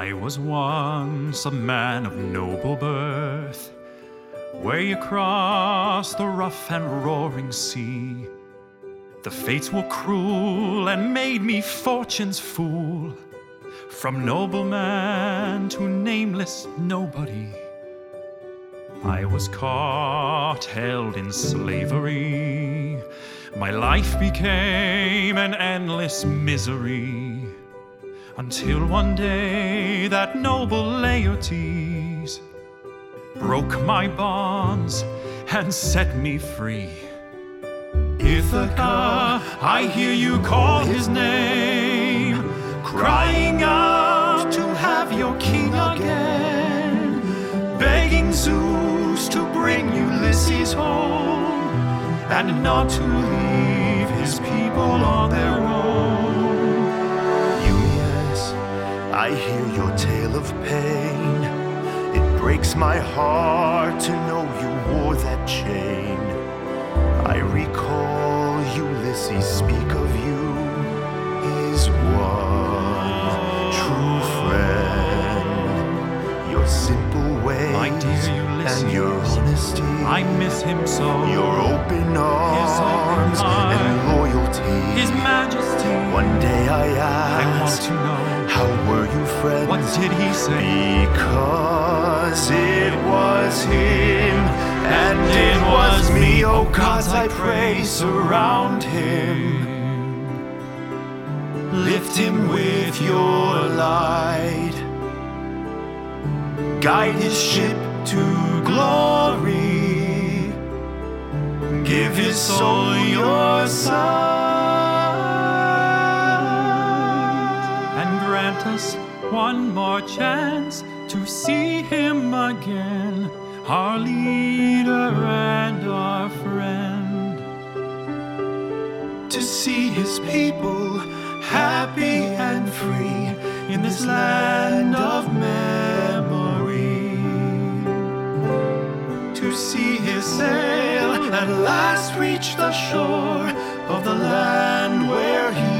I was once a man of noble birth, way across the rough and roaring sea. The fates were cruel and made me fortune's fool, from nobleman to nameless nobody. I was caught, held in slavery. My life became an endless misery, until one day that noble Laertes broke my bonds and set me free. Ithaca, I hear you call his name, crying out to have your king again, begging Zeus to bring Ulysses home, and not to leave his people on their own. Eumaeus, I hear your tale of pain. It breaks my heart to know you wore that chain. I recall Ulysses speak of you, his one true friend. Your simple ways, My dear Ulysses, and your honesty, I miss him so. your open arms and loyalty. His Majesty, One day I I want asked, to know, how were you friends? what did he say? Because it was him and it was me. Oh gods, I pray, surround him. Lift him with your light. Guide his ship to glory. Give his soul your sight. And grant us one more chance to see him again, our leader and our friend. To see his people happy and free in this land of memory. To see his sail at last reach the shore of the land where he